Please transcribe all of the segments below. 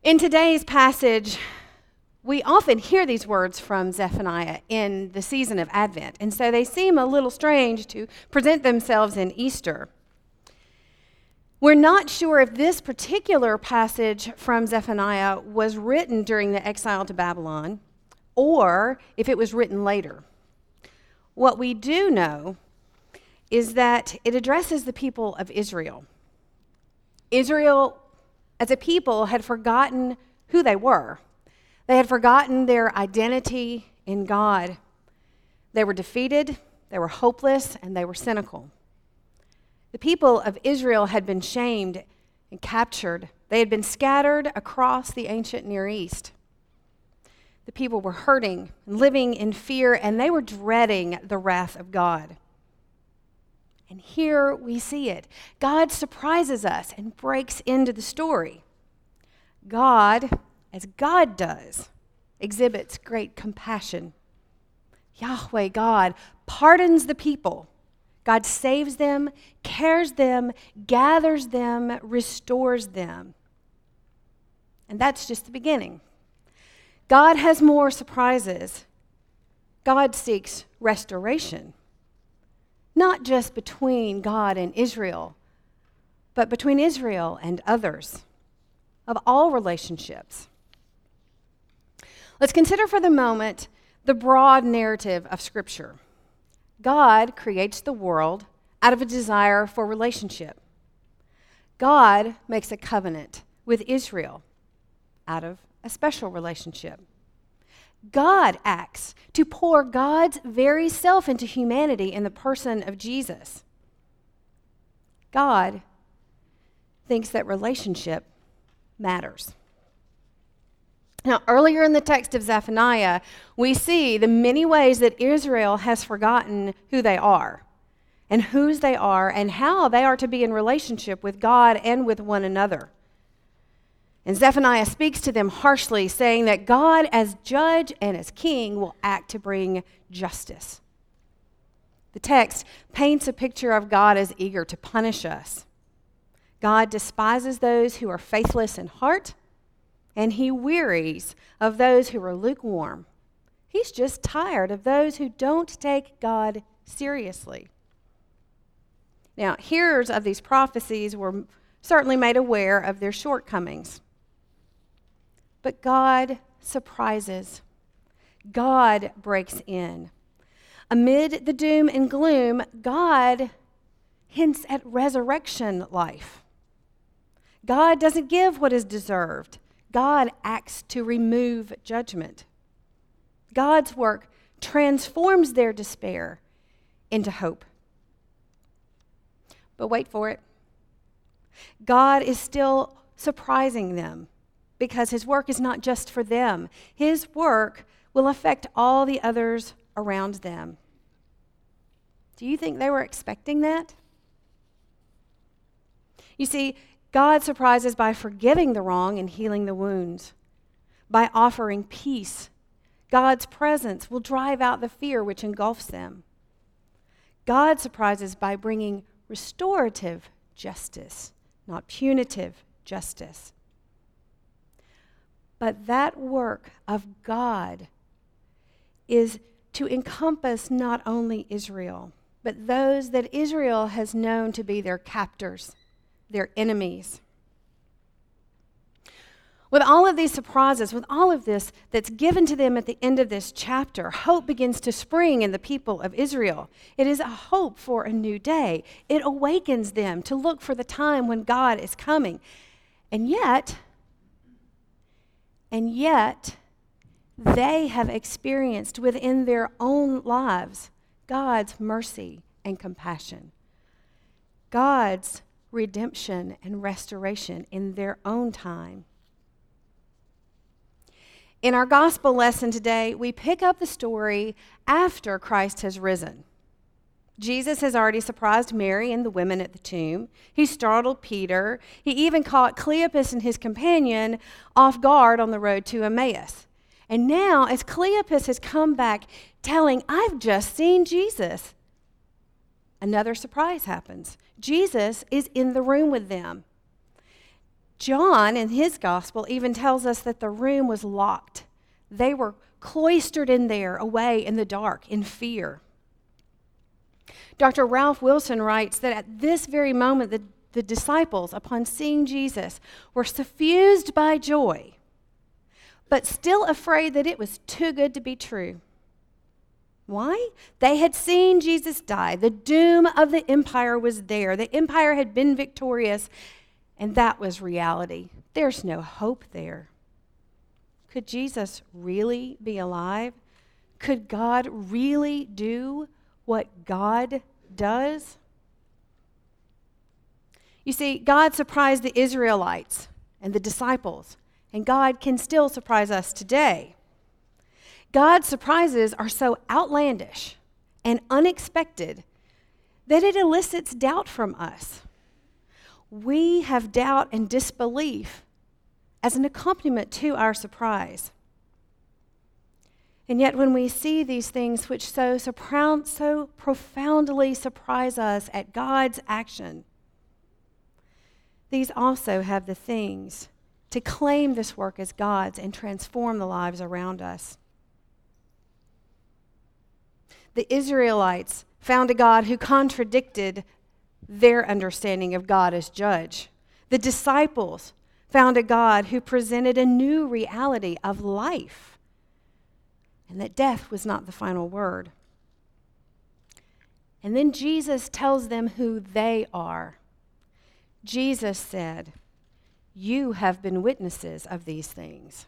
In today's passage, we often hear these words from Zephaniah in the season of Advent, and so they seem a little strange to present themselves in Easter. We're not sure if this particular passage from Zephaniah was written during the exile to Babylon or if it was written later. What we do know is that it addresses the people of Israel. Israel, as a people, had forgotten who they were. They had forgotten their identity in God. They were defeated, they were hopeless, and they were cynical. The people of Israel had been shamed and captured. They had been scattered across the ancient Near East. The people were hurting and living in fear, and they were dreading the wrath of God. And here we see it. God surprises us and breaks into the story. God, as God does, exhibits great compassion. Yahweh, God, pardons the people. God saves them, cares them, gathers them, restores them. And that's just the beginning. God has more surprises. God seeks restoration, not just between God and Israel, but between Israel and others, of all relationships. Let's consider for the moment the broad narrative of Scripture. God creates the world out of a desire for relationship. God makes a covenant with Israel out of a special relationship. God acts to pour God's very self into humanity in the person of Jesus. God thinks that relationship matters. Now, earlier in the text of Zephaniah, we see the many ways that Israel has forgotten who they are and whose they are and how they are to be in relationship with God and with one another. And Zephaniah speaks to them harshly, saying that God, as judge and as king, will act to bring justice. The text paints a picture of God as eager to punish us. God despises those who are faithless in heart, and he wearies of those who are lukewarm. He's just tired of those who don't take God seriously. Now, hearers of these prophecies were certainly made aware of their shortcomings. But God surprises. God breaks in. Amid the doom and gloom, God hints at resurrection life. God doesn't give what is deserved. God acts to remove judgment. God's work transforms their despair into hope. But wait for it. God is still surprising them because his work is not just for them. His work will affect all the others around them. Do you think they were expecting that? You see, God surprises by forgiving the wrong and healing the wounds, by offering peace. God's presence will drive out the fear which engulfs them. God surprises by bringing restorative justice, not punitive justice. But that work of God is to encompass not only Israel, but those that Israel has known to be their captors, their enemies. With all of these surprises, with all of this that's given to them at the end of this chapter, hope begins to spring in the people of Israel. It is a hope for a new day. It awakens them to look for the time when God is coming. And yet, they have experienced within their own lives God's mercy and compassion, God's redemption and restoration in their own time. In our gospel lesson today, we pick up the story after Christ has risen. Jesus has already surprised Mary and the women at the tomb. He startled Peter. He even caught Cleopas and his companion off guard on the road to Emmaus. And now, as Cleopas has come back telling, "I've just seen Jesus," another surprise happens. Jesus is in the room with them. John, in his gospel, even tells us that the room was locked. They were cloistered in there, away in the dark, in fear. Dr. Ralph Wilson writes that at this very moment, the disciples, upon seeing Jesus, were suffused by joy, but still afraid that it was too good to be true. Why? They had seen Jesus die. The doom of the empire was there. The empire had been victorious, and that was reality. There's no hope there. Could Jesus really be alive? Could God really do what God does? You see, God surprised the Israelites and the disciples, and God can still surprise us today. God's surprises are so outlandish and unexpected that it elicits doubt from us. We have doubt and disbelief as an accompaniment to our surprise. And yet when we see these things which so profoundly surprise us at God's action, these also have the things to claim this work as God's and transform the lives around us. The Israelites found a God who contradicted their understanding of God as judge. The disciples found a God who presented a new reality of life, and that death was not the final word. And then Jesus tells them who they are. Jesus said, "You have been witnesses of these things."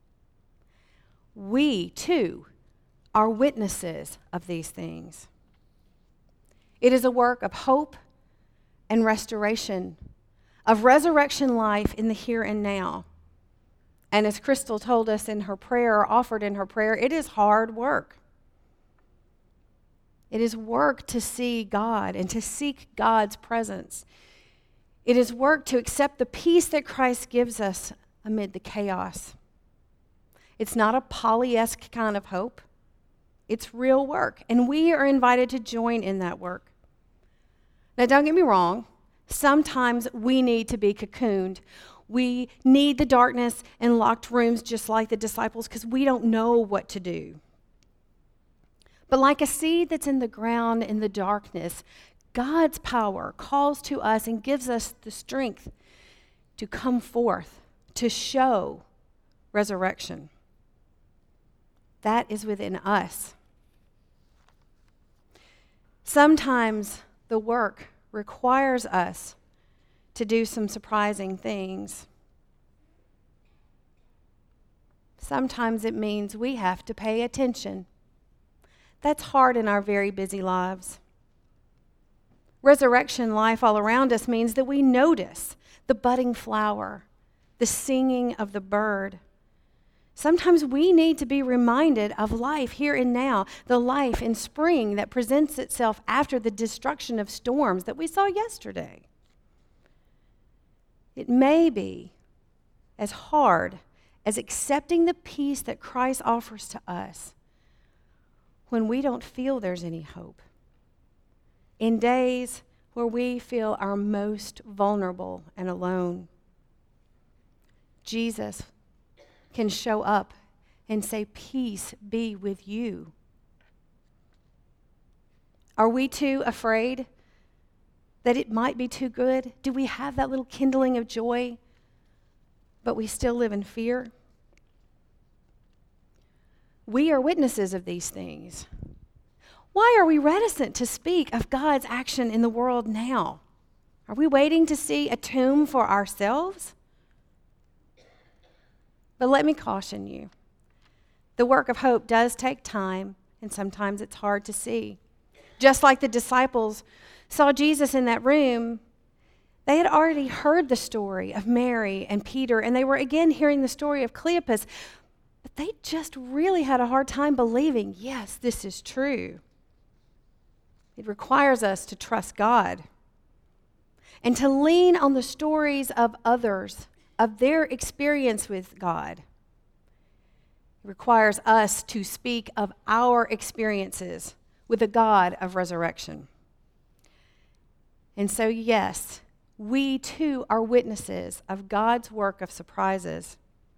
We, too, are witnesses of these things. It is a work of hope and restoration, of resurrection life in the here and now. And as Crystal told us in her prayer, or offered in her prayer, it is hard work. It is work to see God and to seek God's presence. It is work to accept the peace that Christ gives us amid the chaos. It's not a Polly-esque kind of hope. It's real work, and we are invited to join in that work. Now, don't get me wrong. Sometimes we need to be cocooned. We need the darkness and locked rooms just like the disciples because we don't know what to do. But like a seed that's in the ground in the darkness, God's power calls to us and gives us the strength to come forth, to show resurrection. That is within us. Sometimes the work requires us to do some surprising things. Sometimes it means we have to pay attention. That's hard in our very busy lives. Resurrection life all around us means that we notice the budding flower, the singing of the bird. Sometimes we need to be reminded of life here and now, the life in spring that presents itself after the destruction of storms that we saw yesterday. It may be as hard as accepting the peace that Christ offers to us when we don't feel there's any hope. In days where we feel our most vulnerable and alone, Jesus can show up and say, "Peace be with you." Are we too afraid that it might be too good? Do we have that little kindling of joy, but we still live in fear? We are witnesses of these things. Why are we reticent to speak of God's action in the world now? Are we waiting to see a tomb for ourselves? But let me caution you. The work of hope does take time, and sometimes it's hard to see. Just like the disciples saw Jesus in that room, they had already heard the story of Mary and Peter, and they were again hearing the story of Cleopas, but they just really had a hard time believing, yes, this is true. It requires us to trust God and to lean on the stories of others, of their experience with God. It requires us to speak of our experiences with the God of resurrection. And so, yes, we too are witnesses of God's work of surprises.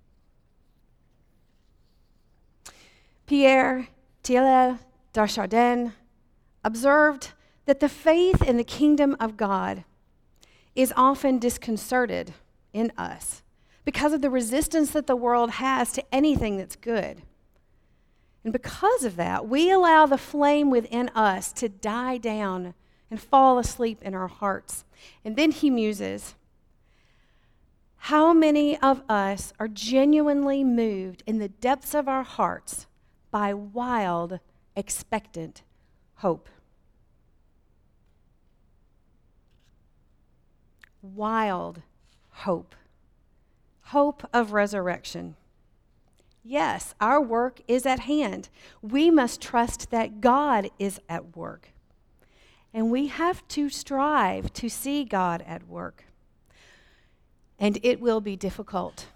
Pierre Tillet d'Archardin observed that the faith in the kingdom of God is often disconcerted in us because of the resistance that the world has to anything that's good. And because of that, we allow the flame within us to die down and fall asleep in our hearts. And then he muses, how many of us are genuinely moved in the depths of our hearts by wild, expectant hope? Wild hope. Hope of resurrection. Yes, our work is at hand. We must trust that God is at work. And we have to strive to see God at work. And it will be difficult.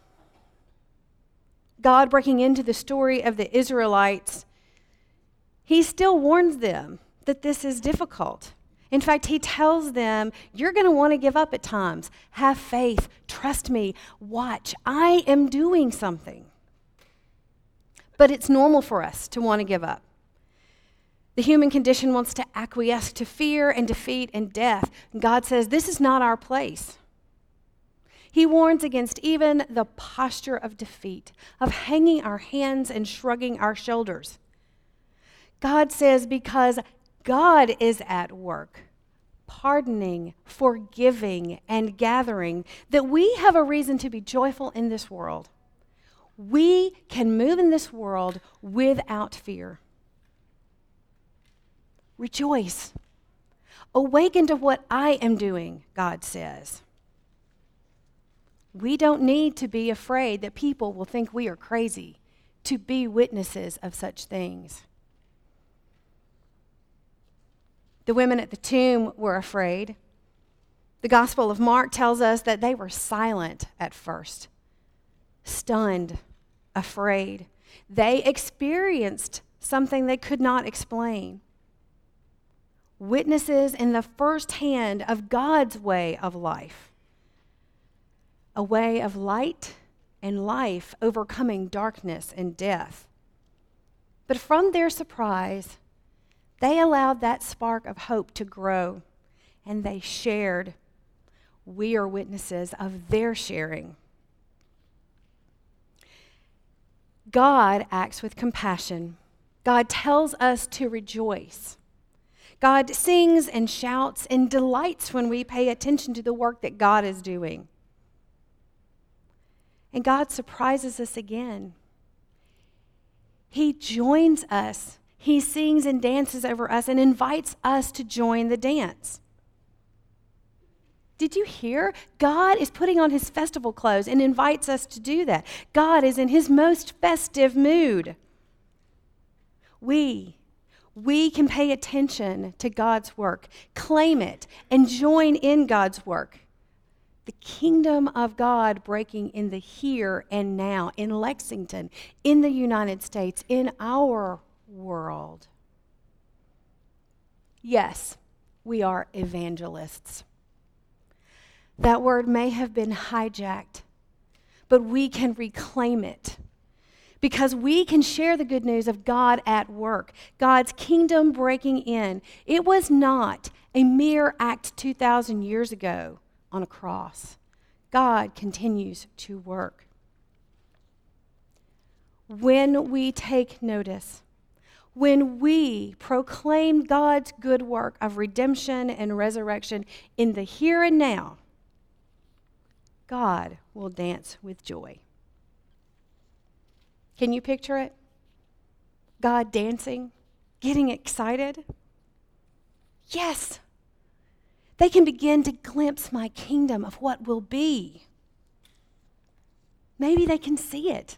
God breaking into the story of the Israelites, he still warns them that this is difficult. In fact, he tells them, you're going to want to give up at times. Have faith. Trust me. Watch. I am doing something. But it's normal for us to want to give up. The human condition wants to acquiesce to fear and defeat and death. And God says, this is not our place. He warns against even the posture of defeat, of hanging our hands and shrugging our shoulders. God says, because God is at work, pardoning, forgiving, and gathering, that we have a reason to be joyful in this world. We can move in this world without fear. Rejoice. Awaken to what I am doing, God says. We don't need to be afraid that people will think we are crazy to be witnesses of such things. The women at the tomb were afraid. The Gospel of Mark tells us that they were silent at first, stunned, afraid. They experienced something they could not explain. Witnesses in the first hand of God's way of life, a way of light and life overcoming darkness and death. But from their surprise, they allowed that spark of hope to grow, and they shared. We are witnesses of their sharing. God acts with compassion. God tells us to rejoice. God sings and shouts and delights when we pay attention to the work that God is doing. And God surprises us again. He joins us. He sings and dances over us and invites us to join the dance. Did you hear? God is putting on his festival clothes and invites us to do that. God is in his most festive mood. We can pay attention to God's work, claim it, and join in God's work. The kingdom of God breaking in the here and now, in Lexington, in the United States, in our world. Yes, we are evangelists. That word may have been hijacked, but we can reclaim it because we can share the good news of God at work, God's kingdom breaking in. It was not a mere act 2,000 years ago on a cross. God continues to work. When we take notice, when we proclaim God's good work of redemption and resurrection in the here and now, God will dance with joy. Can you picture it? God dancing, getting excited? Yes. They can begin to glimpse my kingdom of what will be. Maybe they can see it.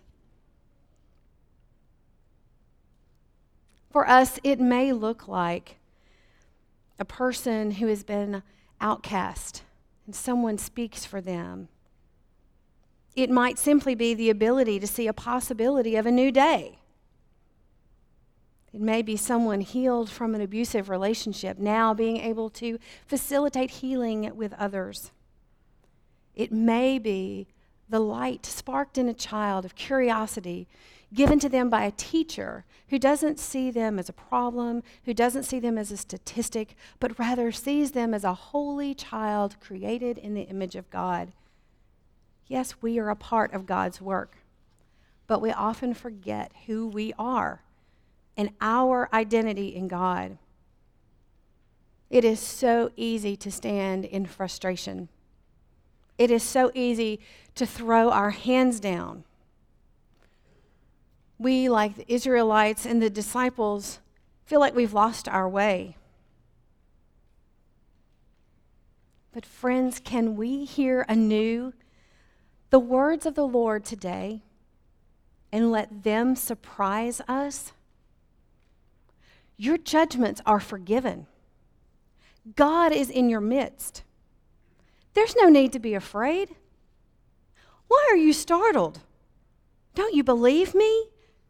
For us, it may look like a person who has been outcast and someone speaks for them. It might simply be the ability to see a possibility of a new day. It may be someone healed from an abusive relationship, now being able to facilitate healing with others. It may be the light sparked in a child of curiosity given to them by a teacher who doesn't see them as a problem, who doesn't see them as a statistic, but rather sees them as a holy child created in the image of God. Yes, we are a part of God's work, but we often forget who we are and our identity in God. It is so easy to stand in frustration. It is so easy to throw our hands down. We, like the Israelites and the disciples, feel like we've lost our way. But friends, can we hear anew the words of the Lord today and let them surprise us? Your judgments are forgiven. God is in your midst. There's no need to be afraid. Why are you startled? Don't you believe me?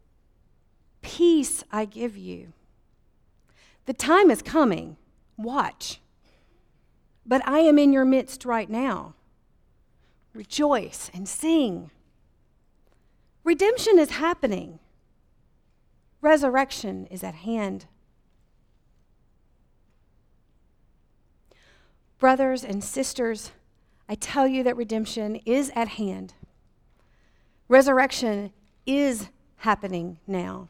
Peace I give you. The time is coming. Watch. But I am in your midst right now. Rejoice and sing. Redemption is happening. Resurrection is at hand. Brothers and sisters, I tell you that redemption is at hand. Resurrection is happening now.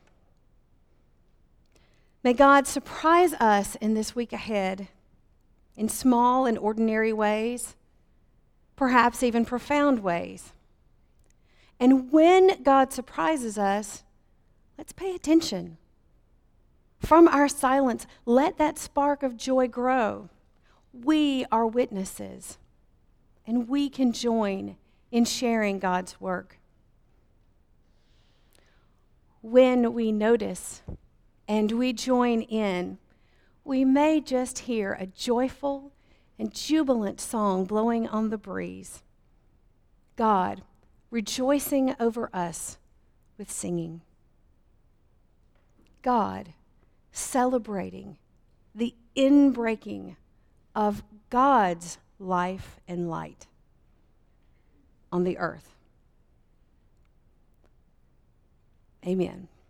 May God surprise us in this week ahead in small and ordinary ways, perhaps even profound ways. And when God surprises us, let's pay attention. From our silence, let that spark of joy grow. We are witnesses, and we can join in sharing God's work. When we notice and we join in, we may just hear a joyful and jubilant song blowing on the breeze. God rejoicing over us with singing. God celebrating the inbreaking of God's life and light on the earth. Amen.